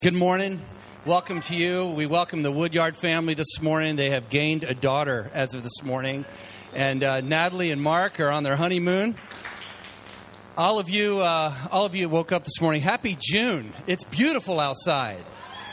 Good morning. Welcome to you. We welcome the Woodyard family this morning. They have gained a daughter as of this morning. And Natalie and Mark are on their honeymoon. All of you woke up this morning. Happy June. It's beautiful outside.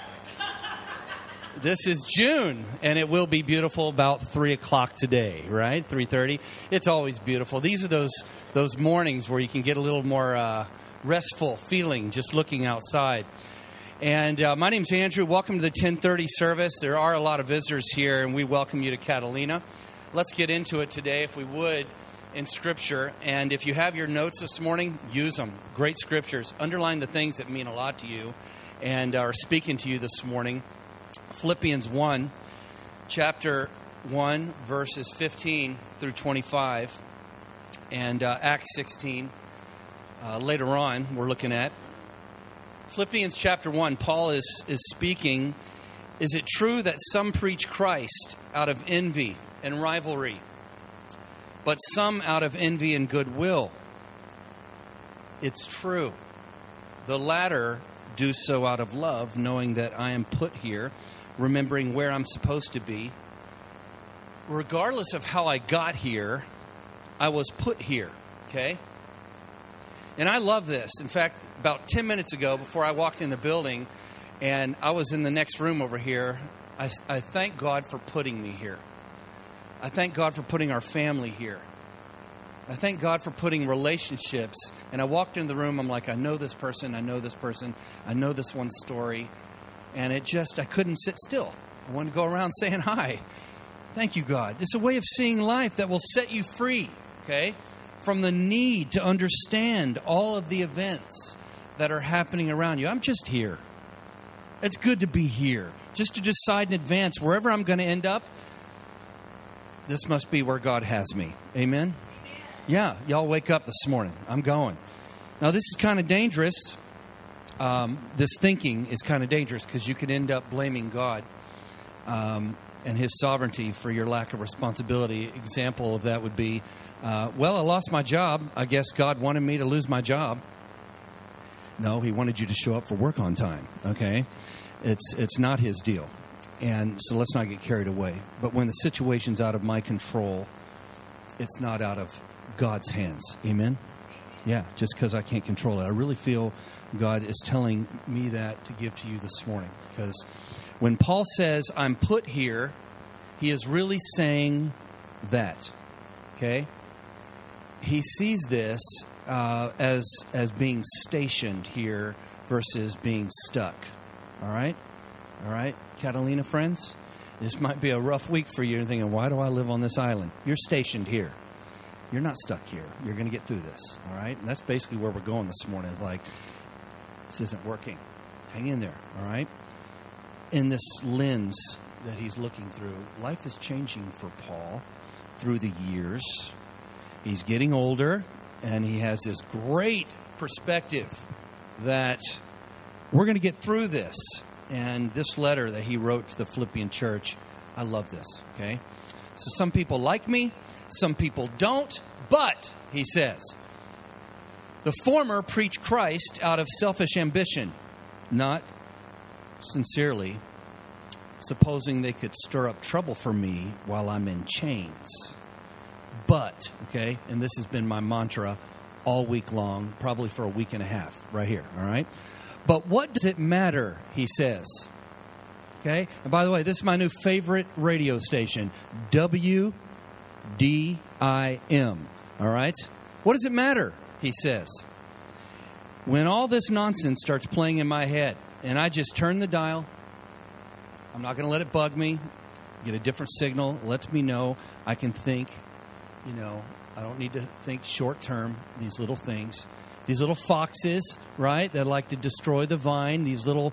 This is June, and it will be beautiful about 3 o'clock today, right? 3:30. It's always beautiful. These are those mornings where you can get a little more restful feeling just looking outside. And my name's Andrew. Welcome to the 10:30 service. There are a lot of visitors here, and we welcome you to Catalina. Let's get into it today, if we would, in Scripture. And if you have your notes this morning, use them. Great Scriptures. Underline the things that mean a lot to you and are speaking to you this morning. Philippians 1, chapter 1, verses 15 through 25, and Acts 16. Later on, we're looking at Philippians chapter 1, Paul is speaking. Is it true that some preach Christ out of envy and rivalry, but some out of envy and goodwill? It's true. The latter do so out of love, knowing that I am put here, remembering where I'm supposed to be. Regardless of how I got here, I was put here, okay? And I love this. In fact, about 10 minutes ago, before I walked in the building, and I was in the next room over here, I thank God for putting me here. I thank God for putting our family here. I thank God for putting relationships. And I walked in the room, I'm like, I know this person, I know this person, I know this one's story. And I couldn't sit still. I wanted to go around saying hi. Thank you, God. It's a way of seeing life that will set you free, okay? From the need to understand all of the events that are happening around you. I'm just here. It's good to be here. Just to decide in advance, wherever I'm going to end up, this must be where God has me. Amen? Yeah, y'all wake up this morning. I'm going. Now, this is kind of dangerous. This thinking is kind of dangerous because you could end up blaming God and His sovereignty for your lack of responsibility. Example of that would be, I lost my job. I guess God wanted me to lose my job. No, He wanted you to show up for work on time, okay? It's not His deal. And so let's not get carried away. But when the situation's out of my control, it's not out of God's hands. Amen? Yeah, just because I can't control it. I really feel God is telling me that to give to you this morning. Because when Paul says, I'm put here, he is really saying that, okay? He sees this as being stationed here versus being stuck. All right? All right, Catalina friends? This might be a rough week for you. You're thinking, why do I live on this island? You're stationed here. You're not stuck here. You're going to get through this. All right? And that's basically where we're going this morning. It's like, this isn't working. Hang in there. All right? In this lens that he's looking through, life is changing for Paul through the years. He's getting older, and he has this great perspective that we're going to get through this. And this letter that he wrote to the Philippian church, I love this, okay? So some people like me, some people don't, but, he says, the former preach Christ out of selfish ambition, not sincerely, supposing they could stir up trouble for me while I'm in chains. But, okay, and this has been my mantra all week long, probably for a week and a half, right here, all right? But what does it matter, he says, okay? And by the way, this is my new favorite radio station, WDIM, all right? What does it matter, he says? When all this nonsense starts playing in my head, and I just turn the dial, I'm not going to let it bug me, get a different signal, lets me know I can think. You know, I don't need to think short term, these little things. These little foxes, right, that like to destroy the vine. These little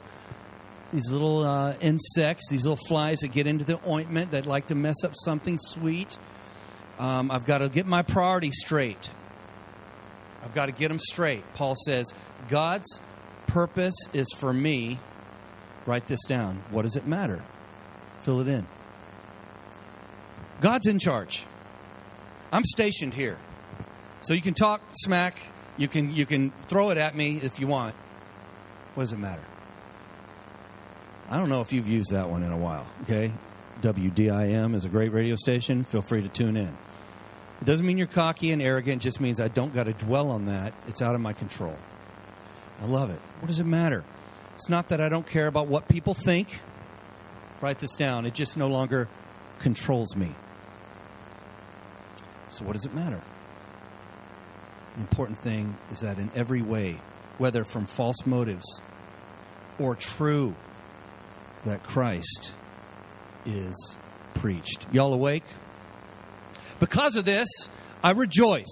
insects, these little flies that get into the ointment that like to mess up something sweet. I've got to get my priorities straight. I've got to get them straight. Paul says, God's purpose is for me. Write this down. What does it matter? Fill it in. God's in charge. I'm stationed here. So you can talk smack. You can throw it at me if you want. What does it matter? I don't know if you've used that one in a while, okay? WDIM is a great radio station. Feel free to tune in. It doesn't mean you're cocky and arrogant. It just means I don't got to dwell on that. It's out of my control. I love it. What does it matter? It's not that I don't care about what people think. Write this down. It just no longer controls me. So what does it matter? The important thing is that in every way, whether from false motives or true, that Christ is preached. Y'all awake? Because of this, I rejoice.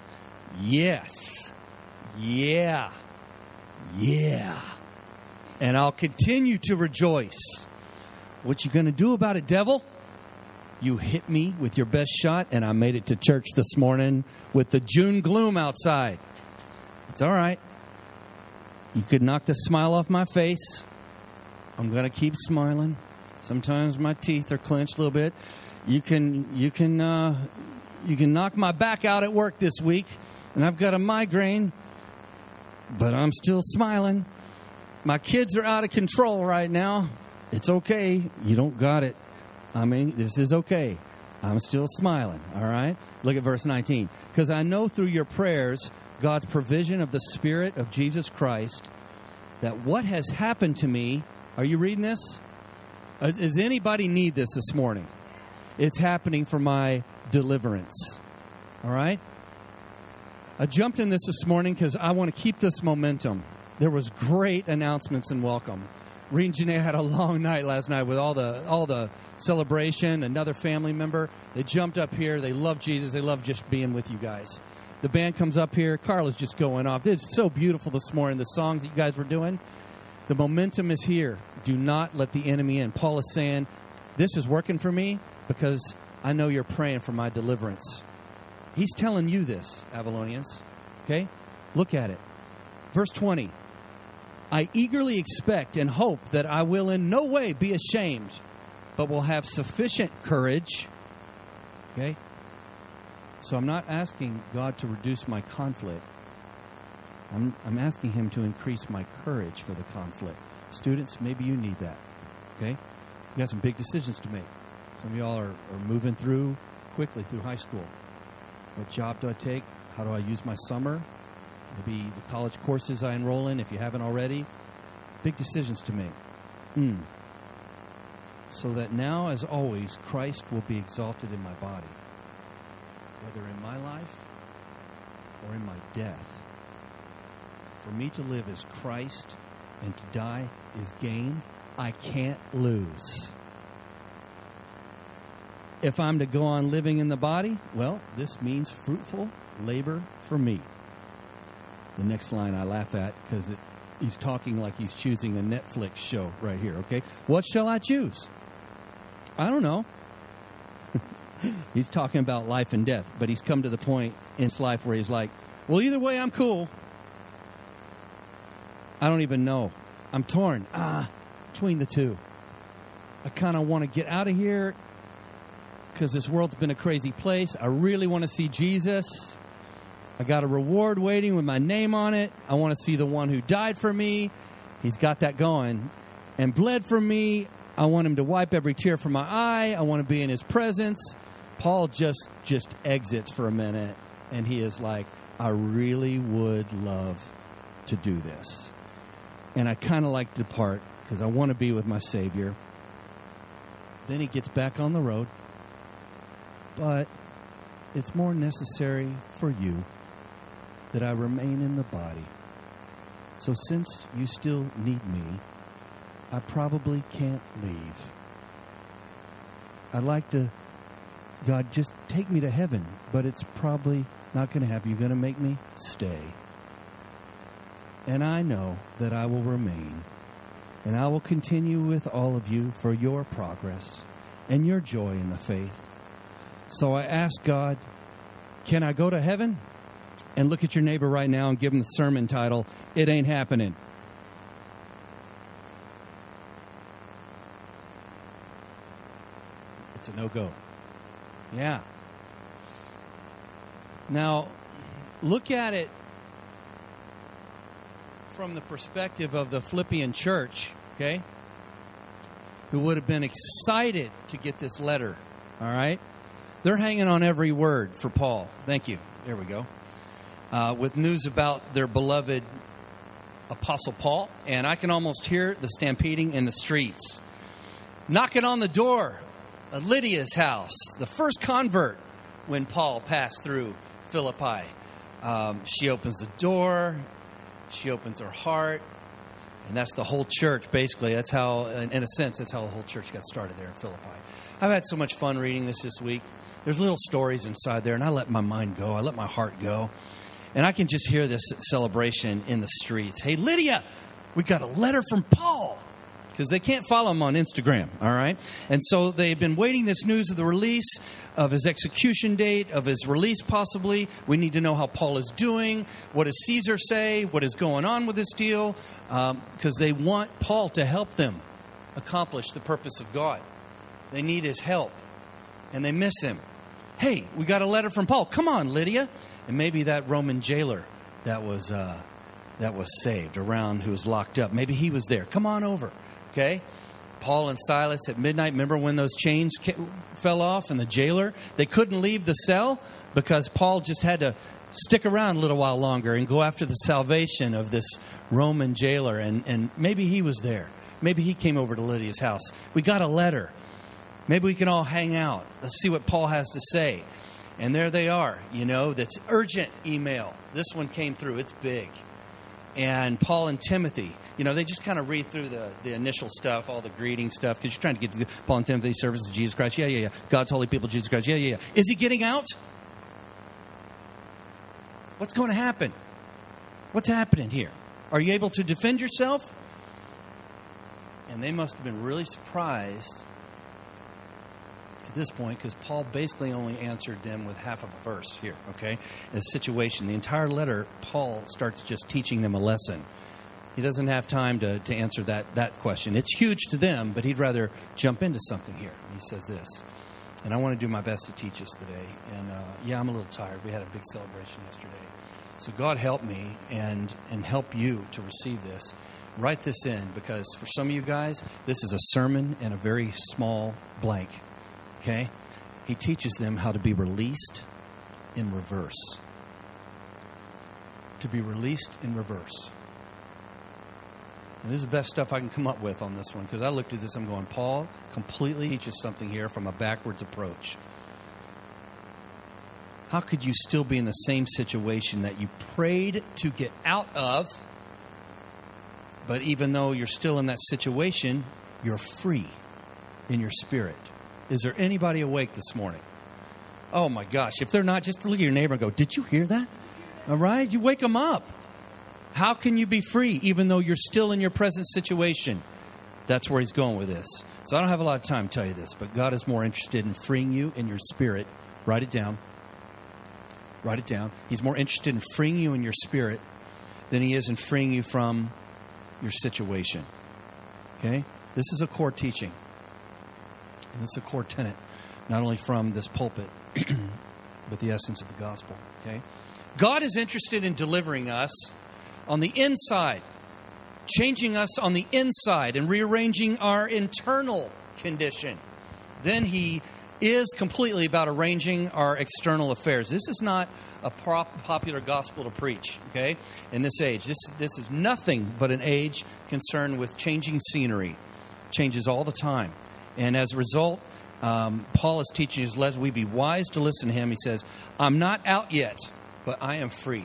Yes. Yeah. Yeah. And I'll continue to rejoice. What you going to do about it, devil? You hit me with your best shot, and I made it to church this morning with the June gloom outside. It's all right. You could knock the smile off my face. I'm going to keep smiling. Sometimes my teeth are clenched a little bit. You can knock my back out at work this week, and I've got a migraine, but I'm still smiling. My kids are out of control right now. It's okay. You don't got it. I mean, this is okay. I'm still smiling, all right? Look at verse 19. Because I know through your prayers, God's provision of the Spirit of Jesus Christ, that what has happened to me, are you reading this? Does anybody need this morning? It's happening for my deliverance, all right? I jumped in this morning because I want to keep this momentum. There was great announcements and welcome. Reed and Janae had a long night last night with all the celebration. Another family member, they jumped up here. They love Jesus. They love just being with you guys. The band comes up here. Carla's just going off. It's so beautiful this morning, the songs that you guys were doing. The momentum is here. Do not let the enemy in. Paul is saying, this is working for me because I know you're praying for my deliverance. He's telling you this, Avalonians. Okay? Look at it. Verse 20. I eagerly expect and hope that I will in no way be ashamed, but will have sufficient courage. Okay? So I'm not asking God to reduce my conflict. I'm asking him to increase my courage for the conflict. Students, maybe you need that. Okay? You got some big decisions to make. Some of y'all are moving through quickly through high school. What job do I take? How do I use my summer? Maybe the college courses I enroll in, if you haven't already. Big decisions to make. So that now, as always, Christ will be exalted in my body, whether in my life or in my death. For me to live is Christ, and to die is gain. I can't lose. If I'm to go on living in the body, well, this means fruitful labor for me. The next line I laugh at because he's talking like he's choosing a Netflix show right here, okay? What shall I choose? I don't know. He's talking about life and death, but he's come to the point in his life where he's like, well, either way, I'm cool. I don't even know. I'm torn between the two. I kind of want to get out of here because this world's been a crazy place. I really want to see Jesus. I got a reward waiting with my name on it. I want to see the one who died for me. He's got that going. And bled for me. I want him to wipe every tear from my eye. I want to be in his presence. Paul just exits for a minute. And he is like, I really would love to do this. And I kind of like to depart because I want to be with my Savior. Then he gets back on the road. But it's more necessary for you that I remain in the body. So since you still need me, I probably can't leave. I'd like to, God, just take me to heaven, but it's probably not going to happen. You're going to make me stay. And I know that I will remain, and I will continue with all of you for your progress and your joy in the faith. So I ask God, can I go to heaven? And look at your neighbor right now and give him the sermon title, It Ain't Happening. It's a no-go. Yeah. Now, look at it from the perspective of the Philippian church, okay? who would have been excited to get this letter. All right? They're hanging on every word for Paul. Thank you. There we go. With news about their beloved Apostle Paul. And I can almost hear the stampeding in the streets. Knocking on the door of Lydia's house, the first convert when Paul passed through Philippi. She opens the door. She opens her heart. And that's the whole church, basically. That's how, in a sense, that's how the whole church got started there in Philippi. I've had so much fun reading this week. There's little stories inside there, and I let my mind go. I let my heart go. And I can just hear this celebration in the streets. Hey, Lydia, we got a letter from Paul. Because they can't follow him on Instagram, all right? And so they've been waiting this news of the release, of his execution date, of his release possibly. We need to know how Paul is doing. What does Caesar say? What is going on with this deal? Because they want Paul to help them accomplish the purpose of God. They need his help, and they miss him. Hey, we got a letter from Paul. Come on, Lydia. And maybe that Roman jailer that was saved around, who was locked up, maybe he was there. Come on over. Okay, Paul and Silas at midnight. Remember when those chains fell off and the jailer, they couldn't leave the cell because Paul just had to stick around a little while longer and go after the salvation of this Roman jailer. And maybe he was there. Maybe he came over to Lydia's house. We got a letter. Maybe we can all hang out. Let's see what Paul has to say. And there they are, that's urgent email. This one came through. It's big. And Paul and Timothy, they just kind of read through the initial stuff, all the greeting stuff, because you're trying to get to Paul and Timothy, service of Jesus Christ. Yeah. God's holy people, Jesus Christ. Yeah. Is he getting out? What's going to happen? What's happening here? Are you able to defend yourself? And they must have been really surprised at this point, because Paul basically only answered them with half of a verse here, okay? The situation, the entire letter, Paul starts just teaching them a lesson. He doesn't have time to answer that question. It's huge to them, but he'd rather jump into something here. He says this, and I want to do my best to teach us today. And I'm a little tired. We had a big celebration yesterday. So God help me and help you to receive this. Write this in, because for some of you guys, this is a sermon in a very small blank. Okay? He teaches them how to be released in reverse. To be released in reverse. And this is the best stuff I can come up with on this one, because I looked at this, I'm going, Paul completely teaches something here from a backwards approach. How could you still be in the same situation that you prayed to get out of, but even though you're still in that situation, you're free in your spirit? Is there anybody awake this morning? Oh, my gosh. If they're not, just look at your neighbor and go, did you hear that? All right? You wake them up. How can you be free even though you're still in your present situation? That's where he's going with this. So I don't have a lot of time to tell you this, but God is more interested in freeing you in your spirit. Write it down. Write it down. He's more interested in freeing you in your spirit than he is in freeing you from your situation. Okay? This is a core teaching. And this is a core tenet, not only from this pulpit, but the essence of the gospel. Okay? God is interested in delivering us on the inside, changing us on the inside, and rearranging our internal condition. Then he is completely about arranging our external affairs. This is not a popular gospel to preach, okay, in this age. This is nothing but an age concerned with changing scenery. Changes all the time. And as a result, Paul is teaching his lesson. We be wise to listen to him. He says, I'm not out yet, but I am free.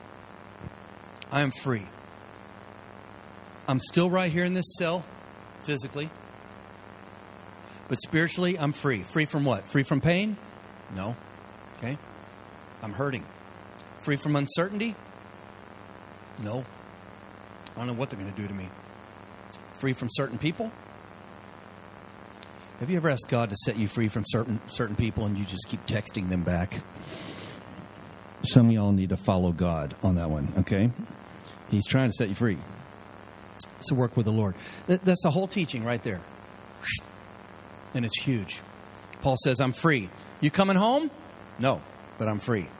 I am free. I'm still right here in this cell, physically. But spiritually, I'm free. Free from what? Free from pain? No. Okay? I'm hurting. Free from uncertainty? No. I don't know what they're going to do to me. Free from certain people? Have you ever asked God to set you free from certain people and you just keep texting them back? Some of y'all need to follow God on that one, okay? He's trying to set you free. So work with the Lord. That's the whole teaching right there. And it's huge. Paul says, I'm free. You coming home? No, but I'm free.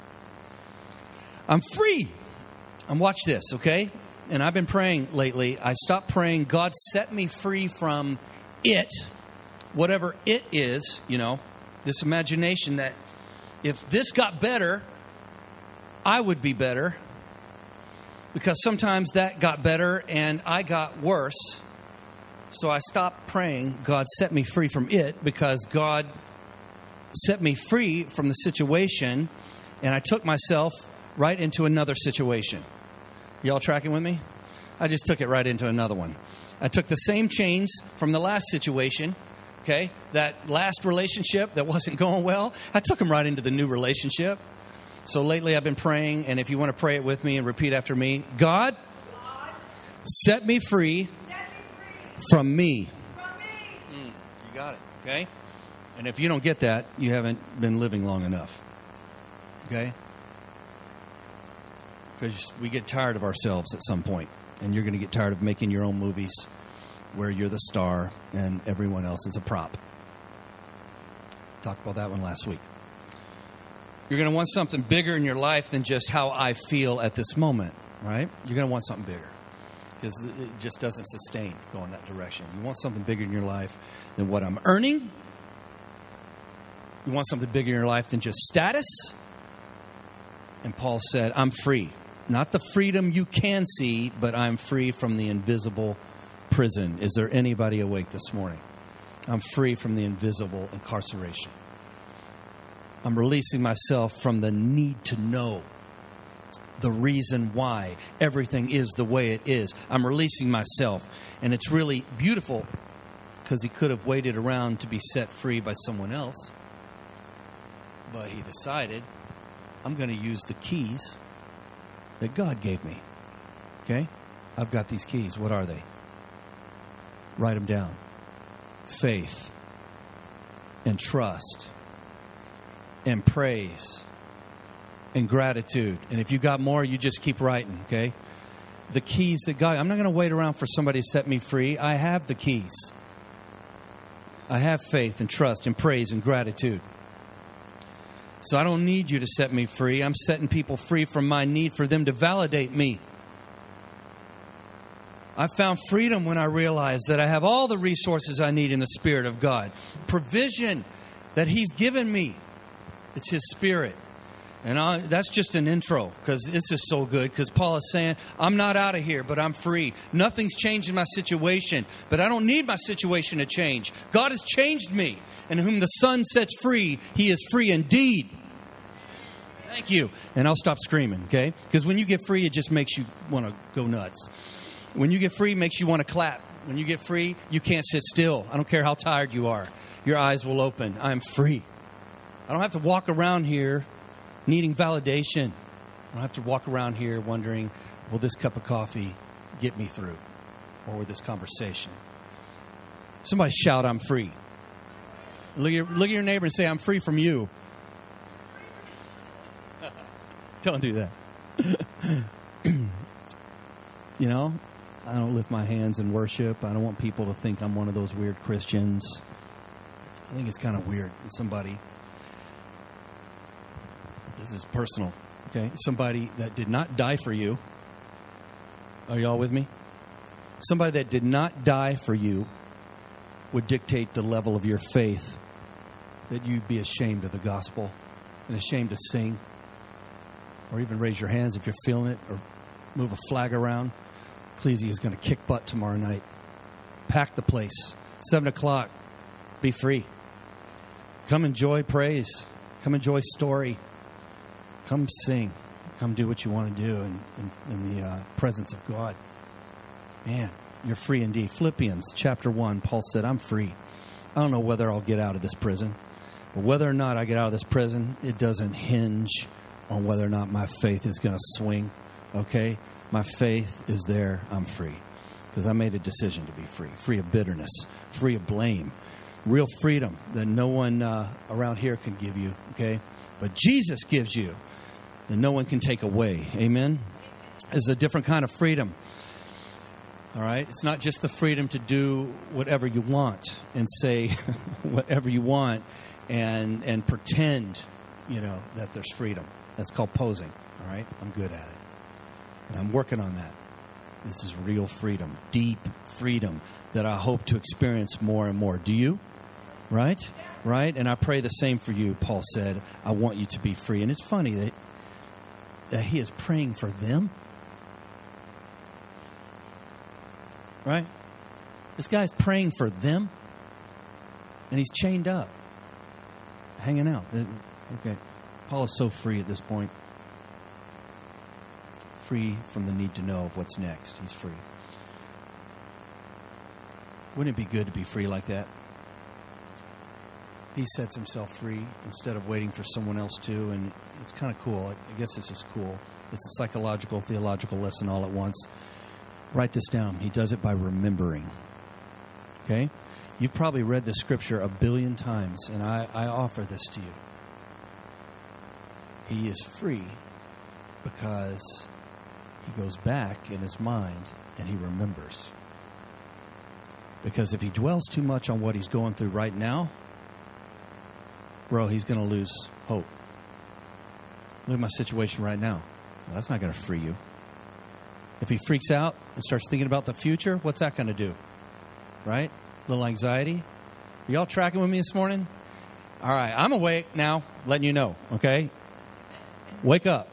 I'm free. And watch this, okay? And I've been praying lately. I stopped praying, God, set me free from it, whatever it is, this imagination that if this got better, I would be better. Because sometimes that got better and I got worse. So I stopped praying, God set me free from it, because God set me free from the situation, and I took myself right into another situation. Y'all tracking with me? I just took it right into another one. I took the same chains from the last situation, okay, that last relationship that wasn't going well. I took them right into the new relationship. So lately I've been praying, and if you want to pray it with me and repeat after me, God, set me free from me. You got it, okay? And if you don't get that, you haven't been living long enough, okay? Because we get tired of ourselves at some point, and you're going to get tired of making your own movies where you're the star and everyone else is a prop. Talked about that one last week. You're going to want something bigger in your life than just how I feel at this moment, right? You're going to want something bigger, because it just doesn't sustain going that direction. You want something bigger in your life than what I'm earning. You want something bigger in your life than just status. And Paul said, I'm free. Not the freedom you can see, but I'm free from the invisible prison. Is there anybody awake this morning? I'm free from the invisible incarceration. I'm releasing myself from the need to know the reason why everything is the way it is. I'm releasing myself. And it's really beautiful, because he could have waited around to be set free by someone else. But he decided, I'm going to use the keys that God gave me. Okay? I've got these keys. What are they? Write them down. Faith and trust and praise and gratitude. And if you got more, you just keep writing, okay? The keys that God... I'm not going to wait around for somebody to set me free. I have the keys. I have faith and trust and praise and gratitude. So I don't need you to set me free. I'm setting people free from my need for them to validate me. I found freedom when I realized that I have all the resources I need in the Spirit of God. Provision that He's given me. It's His Spirit. And that's just an intro, because this is so good, because Paul is saying, I'm not out of here, but I'm free. Nothing's changed in my situation, but I don't need my situation to change. God has changed me, and whom the Son sets free, He is free indeed. Thank you. And I'll stop screaming, okay? Because when you get free, it just makes you want to go nuts. When you get free, it makes you want to clap. When you get free, you can't sit still. I don't care how tired you are. Your eyes will open. I'm free. I don't have to walk around here needing validation. I don't have to walk around here wondering, will this cup of coffee get me through? Or will this conversation? Somebody shout, I'm free. Look at your neighbor and say, I'm free from you. Don't do that. You know, I don't lift my hands in worship. I don't want people to think I'm one of those weird Christians. I think it's kind of weird when somebody... This is personal, okay? Somebody that did not die for you. Are y'all with me? Somebody that did not die for you would dictate the level of your faith, that you'd be ashamed of the gospel and ashamed to sing or even raise your hands if you're feeling it or move a flag around. Ecclesia is going to kick butt tomorrow night. Pack the place. 7 o'clock. Be free. Come enjoy praise. Come enjoy story. Come sing. Come do what you want to do in the presence of God. Man, you're free indeed. Philippians chapter 1, Paul said, I'm free. I don't know whether I'll get out of this prison. But whether or not I get out of this prison, it doesn't hinge on whether or not my faith is going to swing. Okay? My faith is there. I'm free. Because I made a decision to be free. Free of bitterness. Free of blame. Real freedom that no one around here can give you. Okay? But Jesus gives you. And no one can take away. Amen? It's a different kind of freedom. All right? It's not just the freedom to do whatever you want and say whatever you want and pretend, that there's freedom. That's called posing. All right? I'm good at it. And I'm working on that. This is real freedom. Deep freedom that I hope to experience more and more. Do you? Right? Right? And I pray the same for you, Paul said. I want you to be free. And it's funny that he is praying for them. Right? This guy's praying for them. And he's chained up. Hanging out. Okay. Paul is so free at this point. Free from the need to know of what's next. He's free. Wouldn't it be good to be free like that? He sets himself free instead of waiting for someone else to, and it's kind of cool. I guess this is cool. It's a psychological, theological lesson all at once. Write this down. He does it by remembering. Okay? You've probably read this scripture 1 billion times, and I offer this to you. He is free because he goes back in his mind and he remembers. Because if he dwells too much on what he's going through right now, bro, he's going to lose hope. Look at my situation right now. Well, that's not going to free you. If he freaks out and starts thinking about the future, what's that going to do? Right? A little anxiety. Are y'all tracking with me this morning? All right, I'm awake now, letting you know, okay? Wake up.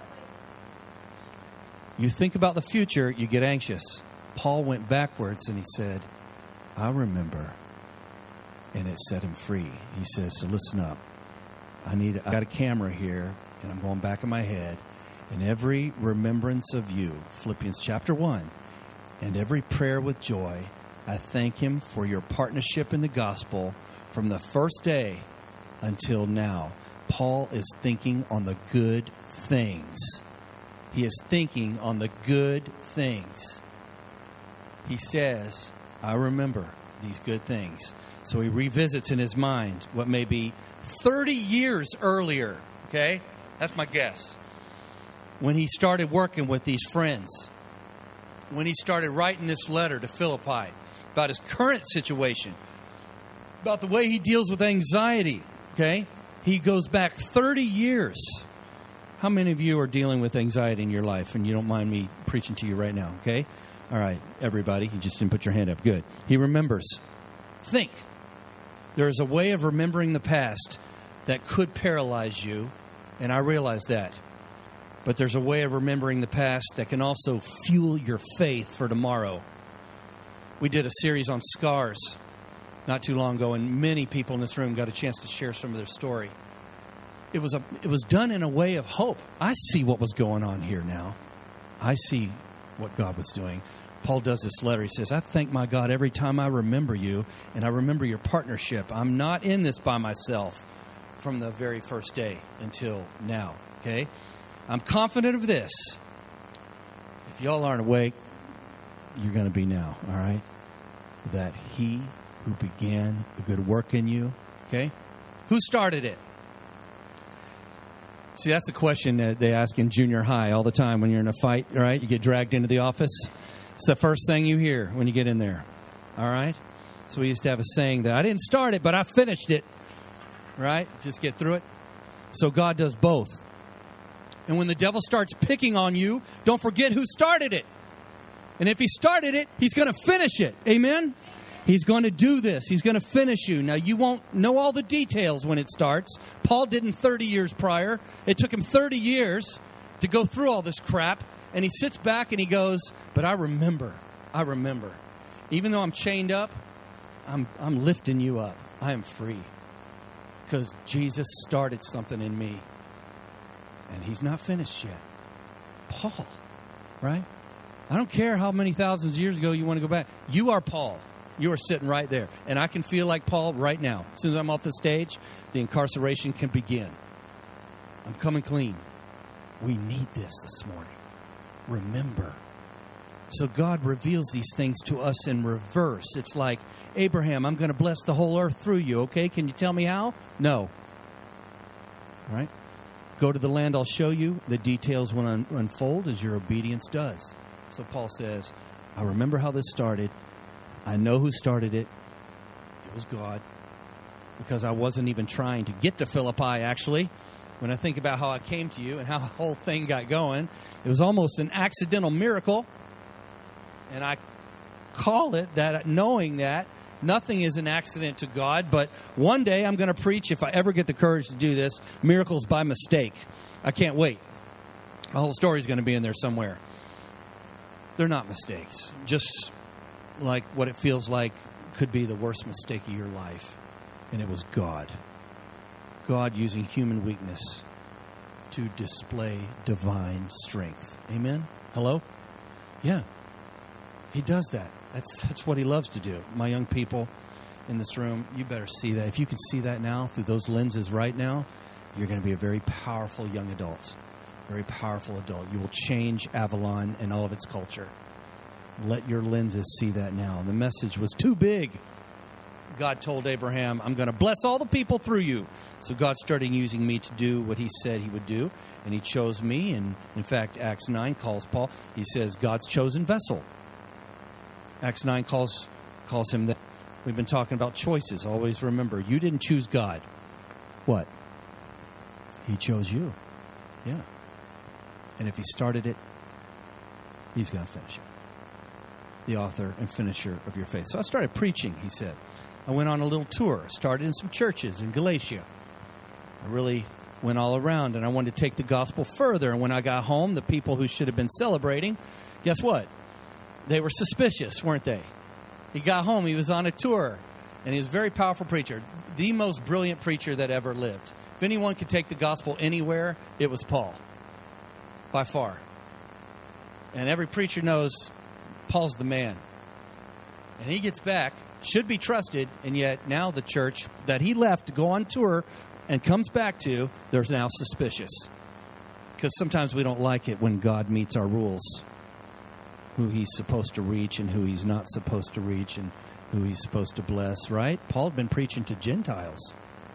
You think about the future, you get anxious. Paul went backwards and he said, I remember. And it set him free. He says, so listen up. I got a camera here, and I'm going back in my head. And every remembrance of you, Philippians chapter 1, and every prayer with joy, I thank him for your partnership in the gospel from the first day until now. Paul is thinking on the good things. He is thinking on the good things. He says, I remember these good things. So he revisits in his mind what may be 30 years earlier, okay? That's my guess. When he started working with these friends, when he started writing this letter to Philippi about his current situation, about the way he deals with anxiety, okay? He goes back 30 years. How many of you are dealing with anxiety in your life and you don't mind me preaching to you right now, okay? All right, everybody, you just didn't put your hand up. Good. He remembers. Think. There is a way of remembering the past that could paralyze you, and I realize that. But there's a way of remembering the past that can also fuel your faith for tomorrow. We did a series on scars not too long ago, and many people in this room got a chance to share some of their story. It was done in a way of hope. I see what was going on here now. I see what God was doing. Paul does this letter. He says, I thank my God every time I remember you, and I remember your partnership. I'm not in this by myself from the very first day until now, okay? I'm confident of this. If y'all aren't awake, you're going to be now, all right? That he who began a good work in you, okay? Who started it? See, that's the question that they ask in junior high all the time when you're in a fight, all right? You get dragged into the office. It's the first thing you hear when you get in there, all right? So we used to have a saying that I didn't start it, but I finished it, right? Just get through it. So God does both. And when the devil starts picking on you, don't forget who started it. And if he started it, he's going to finish it. Amen? He's going to do this. He's going to finish you. Now, you won't know all the details when it starts. Paul didn't 30 years prior. It took him 30 years to go through all this crap. And he sits back and he goes, but I remember. Even though I'm chained up, I'm lifting you up. I am free. Because Jesus started something in me. And he's not finished yet. Paul, right? I don't care how many thousands of years ago you want to go back. You are Paul. You are sitting right there. And I can feel like Paul right now. As soon as I'm off the stage, the incarceration can begin. I'm coming clean. We need this morning. Remember. So God reveals these things to us in reverse. It's like, Abraham, I'm going to bless the whole earth through you, okay? Can you tell me how? No. All right? Go to the land I'll show you. The details will unfold as your obedience does. So Paul says, I remember how this started. I know who started it. It was God. Because I wasn't even trying to get to Philippi, actually. When I think about how I came to you and how the whole thing got going, it was almost an accidental miracle. And I call it that, knowing that nothing is an accident to God. But one day I'm going to preach, if I ever get the courage to do this, miracles by mistake. I can't wait. The whole story is going to be in there somewhere. They're not mistakes. Just like what it feels like could be the worst mistake of your life. And it was God. God using human weakness to display divine strength. Amen? Hello? Yeah. He does that. That's what he loves to do. My young people in this room, you better see that. If you can see that now through those lenses right now, you're going to be a very powerful young adult. Very powerful adult. You will change Avalon and all of its culture. Let your lenses see that now. The message was too big. God told Abraham, I'm going to bless all the people through you. So God started using me to do what he said he would do. And he chose me. And in fact, Acts 9 calls Paul. He says, God's chosen vessel. Acts 9 calls him that. We've been talking about choices. Always remember, you didn't choose God. What? He chose you. Yeah. And if he started it, he's going to finish it. The author and finisher of your faith. So I started preaching, he said. I went on a little tour. Started in some churches in Galatia. I really went all around, and I wanted to take the gospel further. And when I got home, the people who should have been celebrating, guess what? They were suspicious, weren't they? He got home. He was on a tour, and he was a very powerful preacher, the most brilliant preacher that ever lived. If anyone could take the gospel anywhere, it was Paul, by far. And every preacher knows Paul's the man. And he gets back, should be trusted, and yet now the church that he left to go on tour and comes back to, they're now suspicious. Because sometimes we don't like it when God meets our rules. Who he's supposed to reach and who he's not supposed to reach and who he's supposed to bless, right? Paul had been preaching to Gentiles.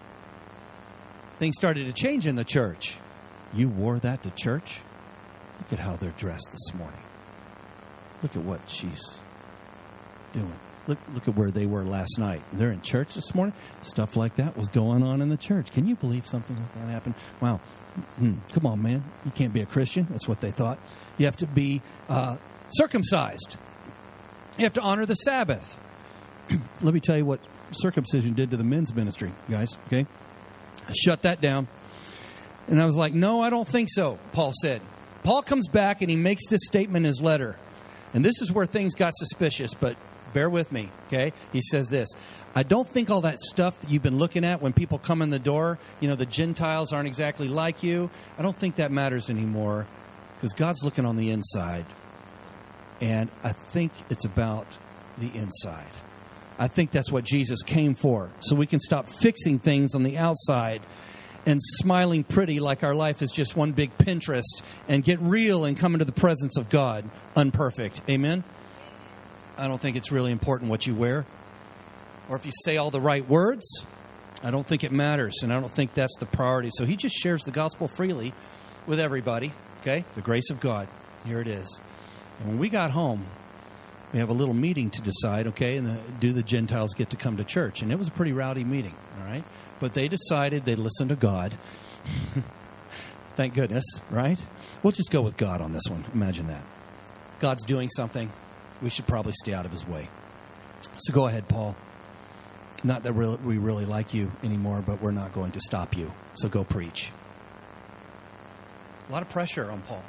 Things started to change in the church. You wore that to church? Look at how they're dressed this morning. Look at what she's doing. Look at where they were last night. They're in church this morning. Stuff like that was going on in the church. Can you believe something like that happened? Wow. Come on, man. You can't be a Christian. That's what they thought. You have to be circumcised. You have to honor the Sabbath. Let me tell you what circumcision did to the men's ministry, guys, okay? I shut that down. And I was like, no, I don't think so, Paul said. Paul comes back and he makes this statement in his letter. And this is where things got suspicious, but bear with me, okay? He says this, I don't think all that stuff that you've been looking at when people come in the door, the Gentiles aren't exactly like you. I don't think that matters anymore because God's looking on the inside. And I think it's about the inside. I think that's what Jesus came for. So we can stop fixing things on the outside and smiling pretty like our life is just one big Pinterest and get real and come into the presence of God unperfect. Amen? I don't think it's really important what you wear. Or if you say all the right words, I don't think it matters. And I don't think that's the priority. So he just shares the gospel freely with everybody. Okay? The grace of God. Here it is. And when we got home, we have a little meeting to decide, okay, and do the Gentiles get to come to church? And it was a pretty rowdy meeting, all right? But they decided they'd listen to God. Thank goodness, right? We'll just go with God on this one. Imagine that. God's doing something. We should probably stay out of his way. So go ahead, Paul. Not that we really like you anymore, but we're not going to stop you. So go preach. A lot of pressure on Paul.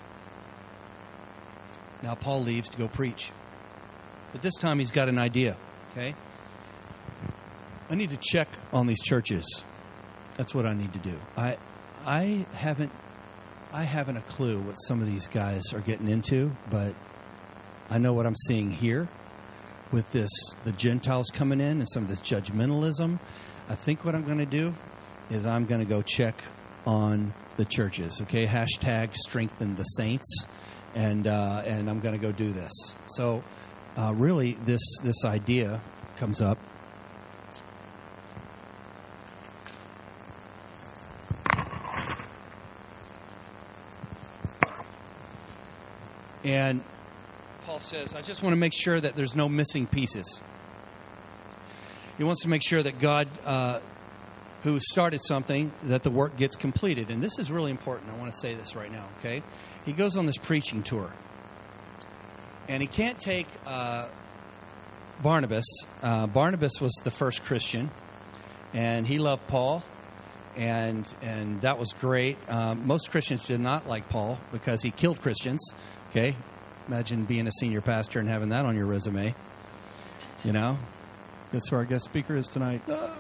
Now Paul leaves to go preach. But this time he's got an idea, okay? I need to check on these churches. That's what I need to do. I haven't a clue what some of these guys are getting into, but I know what I'm seeing here with the Gentiles coming in and some of this judgmentalism. I think what I'm going to do is I'm going to go check on the churches, okay? Hashtag strengthen the saints. And I'm going to go do this. So, really, this idea comes up. And Paul says, I just want to make sure that there's no missing pieces. He wants to make sure that God, who started something, that the work gets completed. And this is really important. I want to say this right now, okay? He goes on this preaching tour. And he can't take Barnabas. Barnabas was the first Christian, and he loved Paul, and that was great. Most Christians did not like Paul because he killed Christians. Okay, imagine being a senior pastor and having that on your resume. You know, guess who our guest speaker is tonight?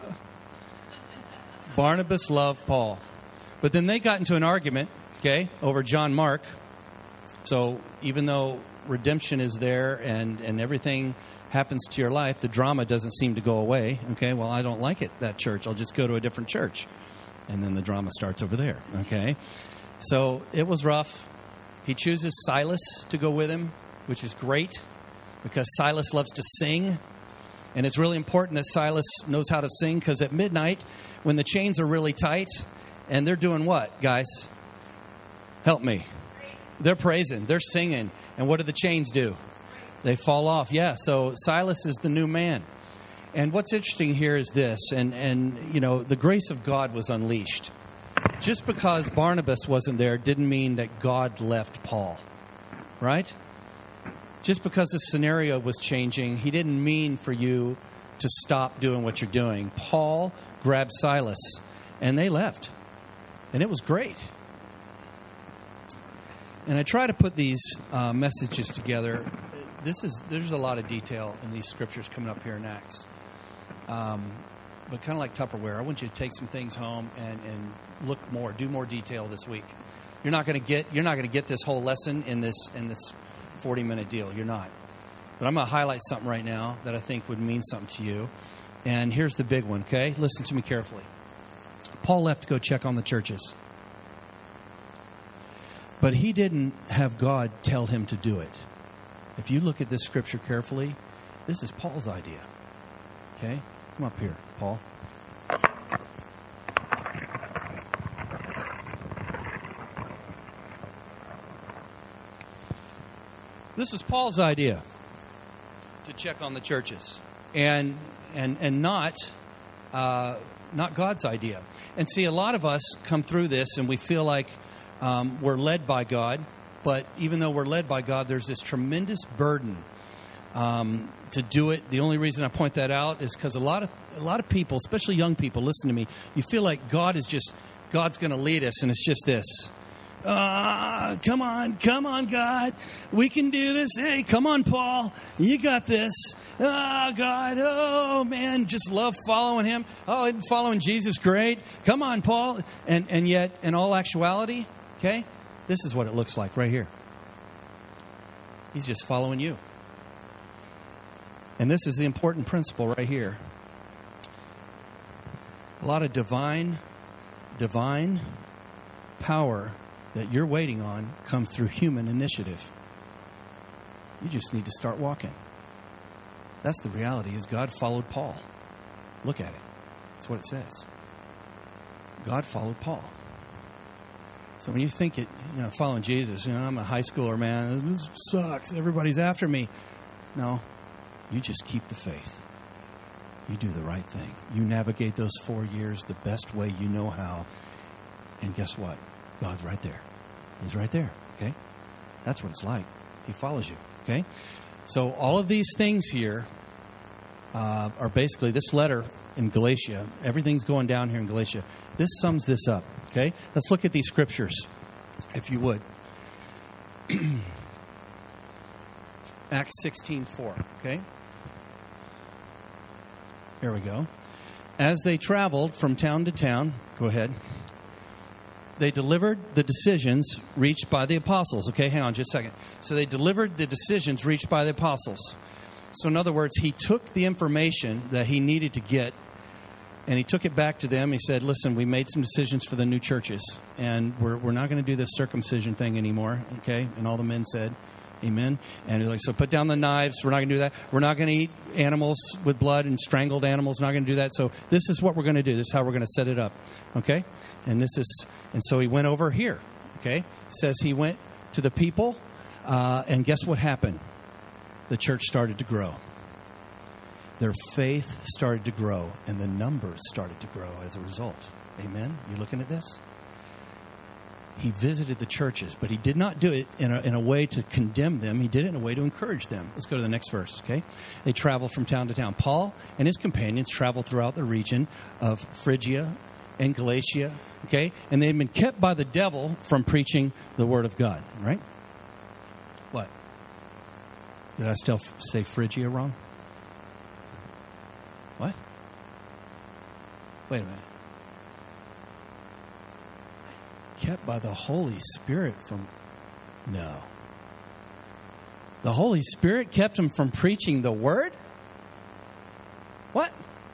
Barnabas loved Paul, but then they got into an argument, okay, over John Mark. So even though redemption is there and everything happens to your life, the drama doesn't seem to go away. Okay, well, I don't like it, that church. I'll just go to a different church. And then the drama starts over there. Okay, so it was rough. He chooses Silas to go with him, which is great because Silas loves to sing. And it's really important that Silas knows how to sing because at midnight, when the chains are really tight, and they're doing what, guys? Help me. They're praising. They're singing. And what do the chains do? They fall off. Yeah, so Silas is the new man. And what's interesting here is this, and you know, the grace of God was unleashed. Just because Barnabas wasn't there didn't mean that God left Paul, right? Just because the scenario was changing, he didn't mean for you to stop doing what you're doing. Paul grabbed Silas, and they left. And it was great. And I try to put these messages together. There's a lot of detail in these scriptures coming up here in Acts. But kind of like Tupperware, I want you to take some things home and look more, do more detail this week. You're not going to get this whole lesson in this 40-minute deal. You're not. But I'm going to highlight something right now that I think would mean something to you. And here's the big one, okay? Listen to me carefully. Paul left to go check on the churches. But he didn't have God tell him to do it. If you look at this scripture carefully, this is Paul's idea. Okay? Come up here, Paul. This was Paul's idea to check on the churches, and not God's idea. And see, a lot of us come through this, and we feel like we're led by God. But even though we're led by God, there's this tremendous burden to do it. The only reason I point that out is because a lot of people, especially young people, listen to me. You feel like God's going to lead us, and it's just this. Come on, God. We can do this. Hey, come on, Paul. You got this. God. Oh, man. Just love following him. Oh, isn't following Jesus great? Come on, Paul. And yet, in all actuality, okay, this is what it looks like right here. He's just following you. And this is the important principle right here. A lot of divine power that you're waiting on comes through human initiative. You just need to start walking. That's the reality, is God followed Paul. Look at it. That's what it says. God followed Paul. So when you think following Jesus, I'm a high schooler, man. This sucks. Everybody's after me. No, you just keep the faith. You do the right thing. You navigate those 4 years the best way you know how. And guess what? God's right there. He's right there, okay? That's what it's like. He follows you, okay? So all of these things here are basically this letter in Galatia. Everything's going down here in Galatia. This sums this up, okay? Let's look at these scriptures, if you would. Acts 16:4, okay? Here we go. As they traveled from town to town, go ahead. They delivered the decisions reached by the apostles. Okay, hang on just a second. So they delivered the decisions reached by the apostles. So in other words, he took the information that he needed to get, and he took it back to them. He said, listen, we made some decisions for the new churches, and we're not going to do this circumcision thing anymore. Okay, and all the men said, amen. And he's like, so put down the knives. We're not going to do that. We're not going to eat animals with blood and strangled animals. We're not going to do that. So this is what we're going to do. This is how we're going to set it up. Okay? And so he went over here. Okay? It says he went to the people, and guess what happened? The church started to grow. Their faith started to grow, and the numbers started to grow as a result. Amen? You looking at this? He visited the churches, but he did not do it in a way to condemn them. He did it in a way to encourage them. Let's go to the next verse, okay? They traveled from town to town. Paul and his companions traveled throughout the region of Phrygia and Galatia, okay? And they've been kept by the devil from preaching the word of God, right? What? Did I still say Phrygia wrong? What? Wait a minute. Kept by the Holy Spirit from... No. The Holy Spirit kept him from preaching the word? What?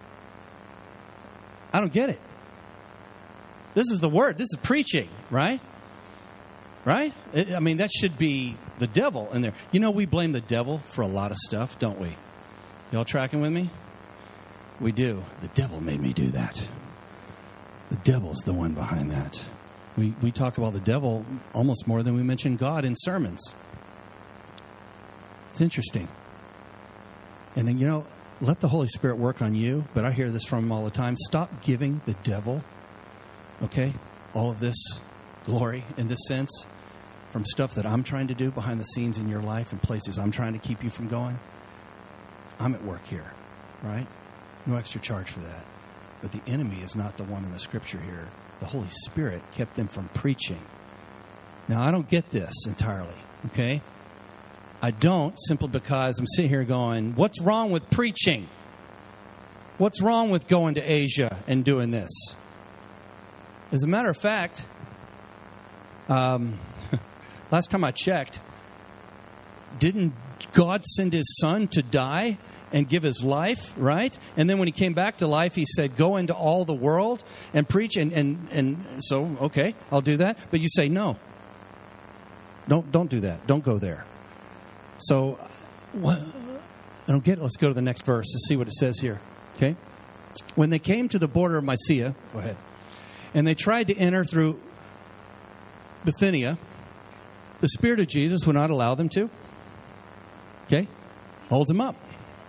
I don't get it. This is the word. This is preaching, right? Right? I mean, that should be the devil in there. You know, we blame the devil for a lot of stuff, don't we? Y'all tracking with me? We do. The devil made me do that. The devil's the one behind that. We talk about the devil almost more than we mention God in sermons. It's interesting. And then, you know, let the Holy Spirit work on you. But I hear this from him all the time. Stop giving the devil, okay, all of this glory in this sense from stuff that I'm trying to do behind the scenes in your life and places I'm trying to keep you from going. I'm at work here, right? No extra charge for that. But the enemy is not the one in the scripture here. The Holy Spirit kept them from preaching. Now, I don't get this entirely, okay? I don't, simply because I'm sitting here going, what's wrong with preaching? What's wrong with going to Asia and doing this? As a matter of fact, last time I checked, didn't God send his son to die and give his life, right? And then when he came back to life, he said, go into all the world and preach. And so, okay, I'll do that. But you say, no. Don't do that. Don't go there. So, what? I don't get it. Let's go to the next verse to see what it says here. Okay? When they came to the border of Mysia, go ahead, and they tried to enter through Bithynia, the Spirit of Jesus would not allow them to. Okay? Holds them up.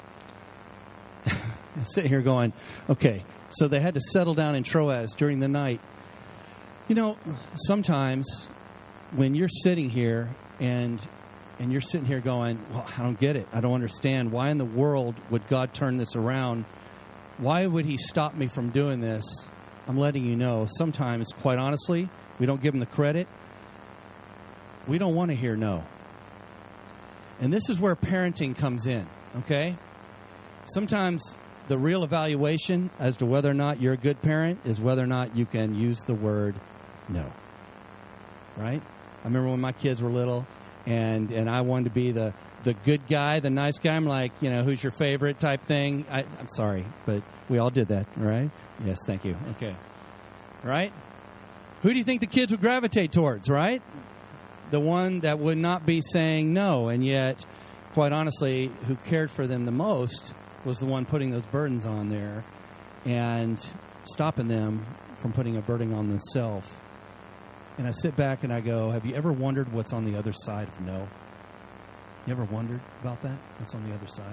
I sit here going, okay, so they had to settle down in Troas during the night. You know, sometimes when you're sitting here and you're sitting here going, well, I don't get it. I don't understand. Why in the world would God turn this around? Why would he stop me from doing this? I'm letting you know, sometimes, quite honestly, we don't give him the credit. We don't want to hear no. And this is where parenting comes in, okay? Sometimes the real evaluation as to whether or not you're a good parent is whether or not you can use the word no. Right? I remember when my kids were little and I wanted to be the good guy, the nice guy. I'm like, you know, who's your favorite type thing. I'm sorry, but we all did that, right? Yes, thank you. Okay. Right? Who do you think the kids would gravitate towards, right? The one that would not be saying no, and yet, quite honestly, who cared for them the most was the one putting those burdens on there and stopping them from putting a burden on themselves. And I sit back and I go, have you ever wondered what's on the other side of no? You ever wondered about that? What's on the other side?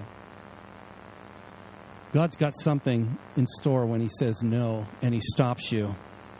God's got something in store when he says no and he stops you.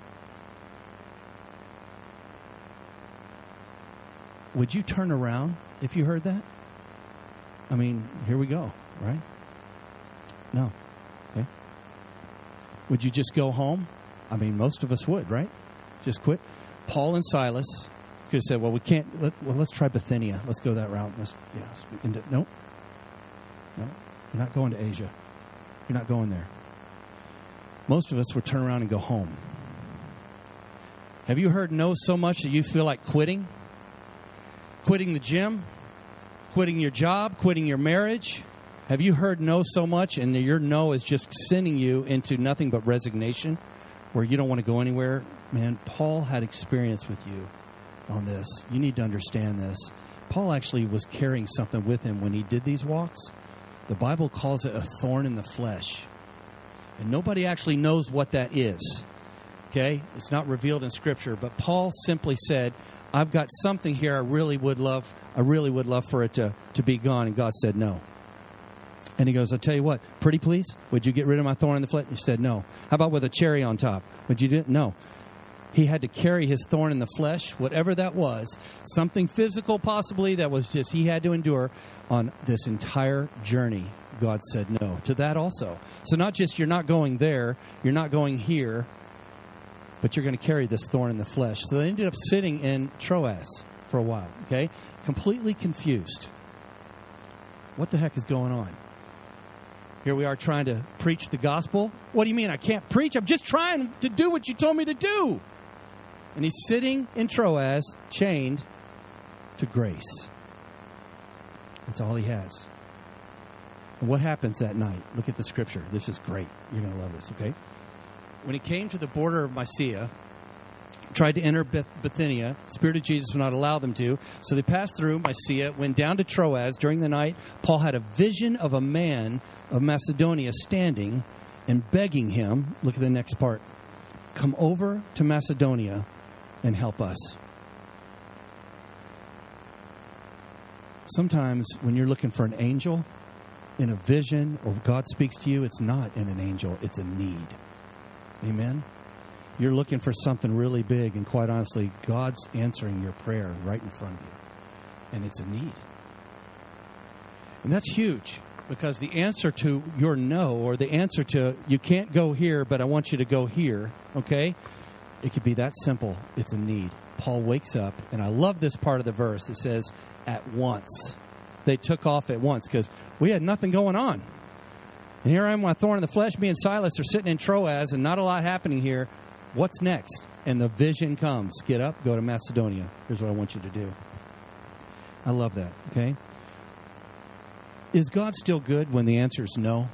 Would you turn around if you heard that? I mean, here we go, right? No. Okay. Would you just go home? I mean, most of us would, right? Just quit. Paul and Silas could have said, well, we can't, let's try Bithynia. Let's go that route. Nope. No, you're not going to Asia. You're not going there. Most of us would turn around and go home. Have you heard no so much that you feel like quitting? Quitting the gym? Quitting your job? Quitting your marriage? Have you heard no so much and your no is just sending you into nothing but resignation where you don't want to go anywhere? Man, Paul had experience with you on this. You need to understand this. Paul actually was carrying something with him when he did these walks. The Bible calls it a thorn in the flesh. And nobody actually knows what that is. Okay? It's not revealed in Scripture. But Paul simply said, I've got something here I really would love for it to be gone. And God said no. And he goes, I'll tell you what, pretty please, would you get rid of my thorn in the flesh? And he said no. How about with a cherry on top? Would you do it? No. He had to carry his thorn in the flesh, whatever that was, something physical possibly that was just he had to endure on this entire journey. God said no to that also. So not just you're not going there, you're not going here, but you're going to carry this thorn in the flesh. So they ended up sitting in Troas for a while, okay? Completely confused. What the heck is going on? Here we are trying to preach the gospel. What do you mean I can't preach? I'm just trying to do what you told me to do. And he's sitting in Troas, chained to grace. That's all he has. And what happens that night? Look at the scripture. This is great. You're going to love this, okay? When he came to the border of Mysia, tried to enter Bithynia, the Spirit of Jesus would not allow them to. So they passed through Mysia, went down to Troas. During the night, Paul had a vision of a man of Macedonia standing and begging him, look at the next part, come over to Macedonia and help us. Sometimes when you're looking for an angel in a vision or God speaks to you, it's not in an angel, it's a need. Amen? You're looking for something really big, and quite honestly, God's answering your prayer right in front of you. And it's a need. And that's huge, because the answer to your no, or the answer to you can't go here, but I want you to go here, okay? It could be that simple. It's a need. Paul wakes up, and I love this part of the verse. It says, at once. They took off at once, because we had nothing going on. And here I am, my thorn in the flesh. Me and Silas are sitting in Troas, and not a lot happening here. What's next? And the vision comes. Get up, go to Macedonia. Here's what I want you to do. I love that, okay? Is God still good when the answer is no?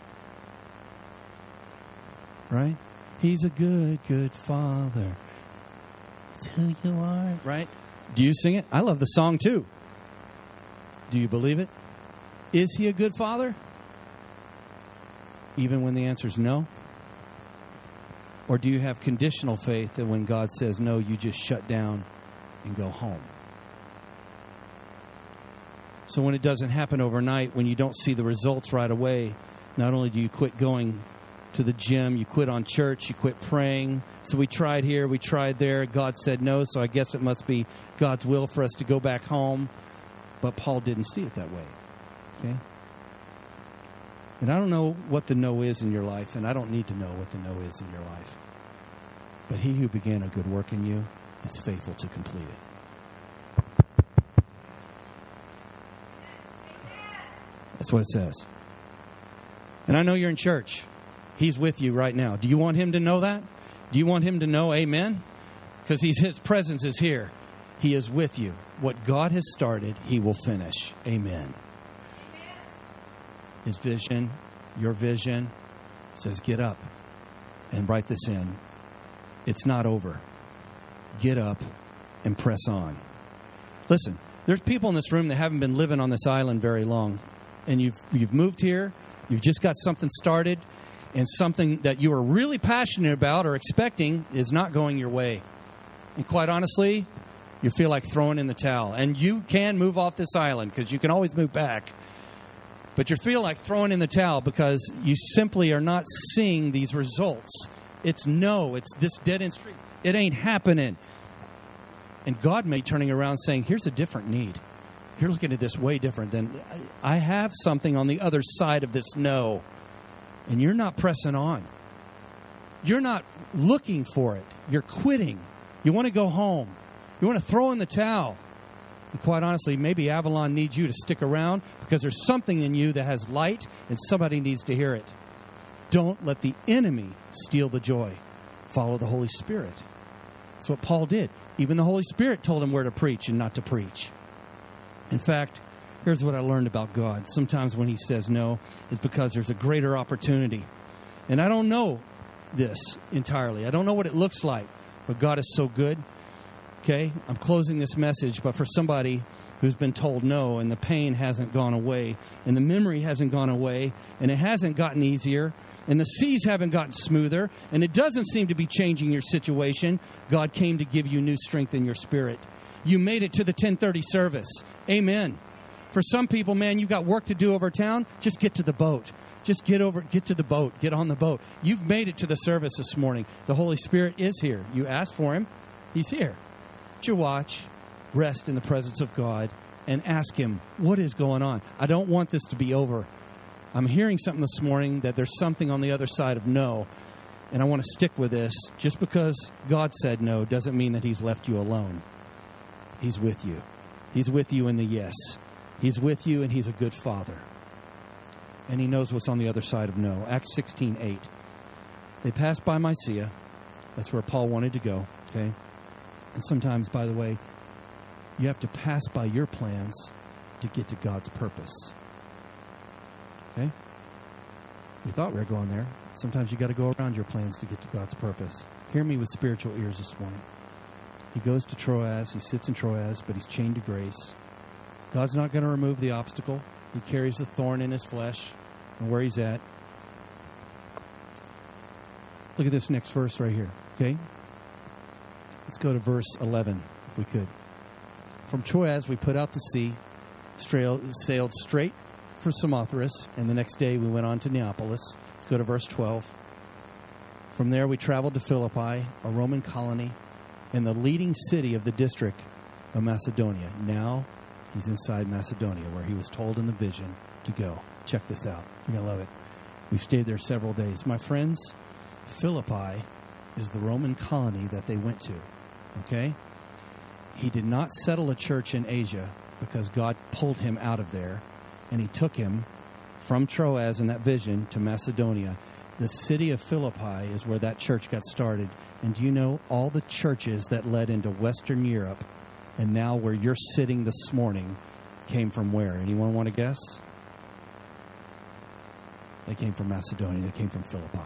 Right? He's a good, good Father. It's who you are. Right? Do you sing it? I love the song too. Do you believe it? Is he a good Father? Even when the answer is no? Or do you have conditional faith that when God says no, you just shut down and go home? So when it doesn't happen overnight, when you don't see the results right away, not only do you quit going to the gym, you quit on church, you quit praying. So we tried here, we tried there. God said no, so I guess it must be God's will for us to go back home. But Paul didn't see it that way. Okay? And I don't know what the no is in your life, and I don't need to know what the no is in your life. But he who began a good work in you is faithful to complete it. That's what it says. And I know you're in church. He's with you right now. Do you want him to know that? Do you want him to know amen? Because his presence is here. He is with you. What God has started, he will finish. Amen. His vision, your vision, says get up and write this in. It's not over. Get up and press on. Listen, there's people in this room that haven't been living on this island very long. And you've moved here, you've just got something started, and something that you are really passionate about or expecting is not going your way. And quite honestly, you feel like throwing in the towel. And you can move off this island because you can always move back. But you feel like throwing in the towel because you simply are not seeing these results. It's this dead-end street. It ain't happening. And God may be turning around saying, here's a different need. You're looking at this way different than I have something on the other side of this no. And you're not pressing on. You're not looking for it. You're quitting. You want to go home. You want to throw in the towel. And quite honestly, maybe Avalon needs you to stick around because there's something in you that has light and somebody needs to hear it. Don't let the enemy steal the joy. Follow the Holy Spirit. That's what Paul did. Even the Holy Spirit told him where to preach and not to preach. In fact, here's what I learned about God. Sometimes when he says no, it's because there's a greater opportunity. And I don't know this entirely. I don't know what it looks like, but God is so good. Okay, I'm closing this message, but for somebody who's been told no, and the pain hasn't gone away, and the memory hasn't gone away, and it hasn't gotten easier, and the seas haven't gotten smoother, and it doesn't seem to be changing your situation, God came to give you new strength in your spirit. You made it to the 10:30 service. Amen. For some people, man, you've got work to do over town. Just get to the boat. Just get to the boat, get on the boat. You've made it to the service this morning. The Holy Spirit is here. You asked for him. He's here. But you watch, rest in the presence of God, and ask him, what is going on? I don't want this to be over. I'm hearing something this morning that there's something on the other side of no, and I want to stick with this. Just because God said no doesn't mean that he's left you alone. He's with you. He's with you in the yes. He's with you, and he's a good father. And he knows what's on the other side of no. Acts 16:8. They passed by Mysia. That's where Paul wanted to go. Okay? And sometimes, by the way, you have to pass by your plans to get to God's purpose. Okay? We thought we were going there. Sometimes you got to go around your plans to get to God's purpose. Hear me with spiritual ears this morning. He goes to Troas. He sits in Troas, but he's chained to grace. God's not going to remove the obstacle. He carries the thorn in his flesh and where he's at. Look at this next verse right here. Okay? Let's go to verse 11, if we could. From Troas, we put out to sea, sailed straight for Samothrace, and the next day we went on to Neapolis. Let's go to verse 12. From there, we traveled to Philippi, a Roman colony, and the leading city of the district of Macedonia. Now, he's inside Macedonia, where he was told in the vision to go. Check this out. You're going to love it. We stayed there several days. My friends, Philippi is the Roman colony that they went to. Okay? He did not settle a church in Asia because God pulled him out of there, and he took him from Troas in that vision to Macedonia. The city of Philippi is where that church got started. And do you know all the churches that led into Western Europe and now where you're sitting this morning came from where? Anyone want to guess? They came from Macedonia. They came from Philippi.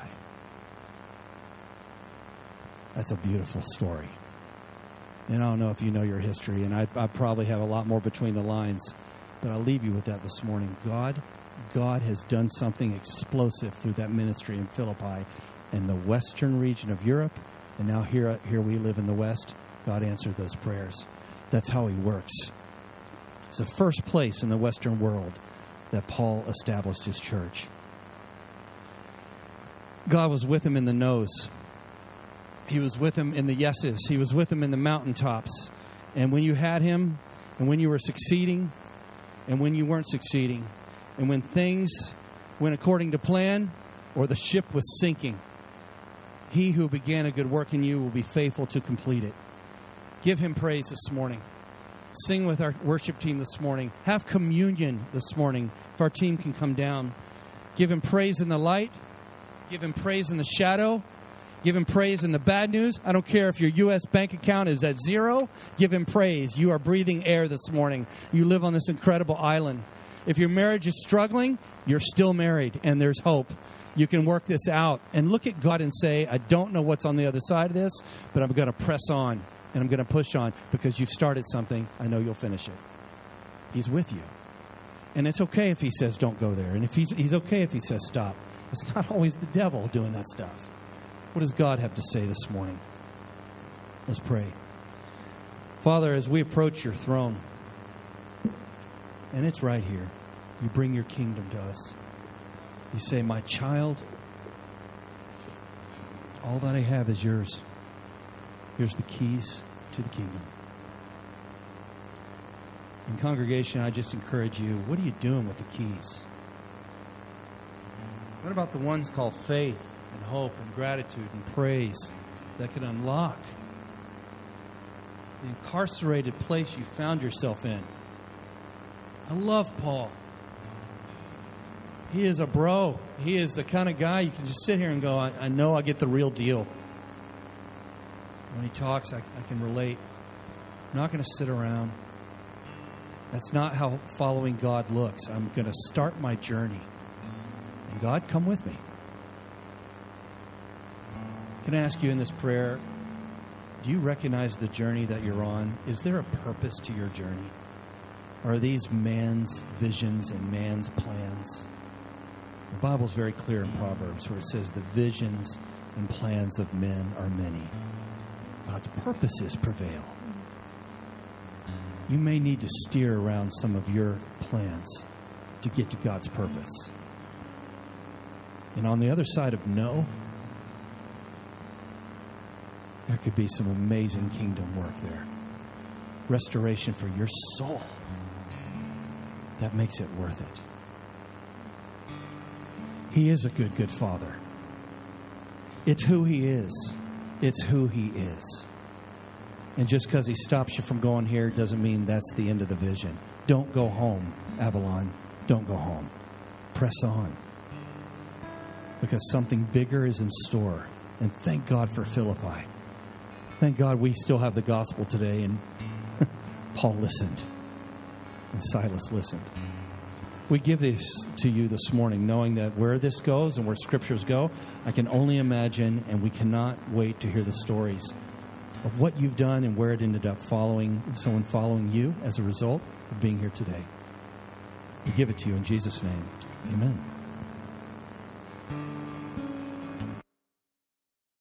That's a beautiful story. And I don't know if you know your history, and I probably have a lot more between the lines, but I'll leave you with that this morning. God has done something explosive through that ministry in Philippi in the western region of Europe, and now here we live in the West. God answered those prayers. That's how he works. It's the first place in the Western world that Paul established his church. God was with him in the no's. He was with him in the yeses. He was with him in the mountaintops. And when you had him, and when you were succeeding, and when you weren't succeeding, and when things went according to plan, or the ship was sinking, he who began a good work in you will be faithful to complete it. Give him praise this morning. Sing with our worship team this morning. Have communion this morning if our team can come down. Give him praise in the light. Give him praise in the shadow. Give him praise in the bad news. I don't care if your U.S. bank account is at zero. Give him praise. You are breathing air this morning. You live on this incredible island. If your marriage is struggling, you're still married, and there's hope. You can work this out. And look at God and say, I don't know what's on the other side of this, but I'm going to press on, and I'm going to push on, because you've started something. I know you'll finish it. He's with you. And it's okay if he says don't go there. And if he's okay if he says stop. It's not always the devil doing that stuff. What does God have to say this morning? Let's pray. Father, as we approach your throne, and it's right here, you bring your kingdom to us. You say, my child, all that I have is yours. Here's the keys to the kingdom. In congregation, I just encourage you, what are you doing with the keys? What about the ones called faith and hope and gratitude and praise that can unlock the incarcerated place you found yourself in? I love Paul. He is a bro. He is the kind of guy you can just sit here and go, I know I get the real deal. When he talks, I can relate. I'm not going to sit around. That's not how following God looks. I'm going to start my journey. And God, come with me. Can I ask you in this prayer, do you recognize the journey that you're on? Is there a purpose to your journey? Or are these man's visions and man's plans? The Bible's very clear in Proverbs where it says the visions and plans of men are many. God's purposes prevail. You may need to steer around some of your plans to get to God's purpose. And on the other side of no, there could be some amazing kingdom work there. Restoration for your soul. That makes it worth it. He is a good, good Father. It's who He is. It's who He is. And just because He stops you from going here doesn't mean that's the end of the vision. Don't go home, Avalon. Don't go home. Press on. Because something bigger is in store. And thank God for Philippi. Thank God we still have the gospel today. And Paul listened. And Silas listened. We give this to you this morning, knowing that where this goes and where scriptures go, I can only imagine, and we cannot wait to hear the stories of what you've done and where it ended up someone following you as a result of being here today. We give it to you in Jesus' name. Amen.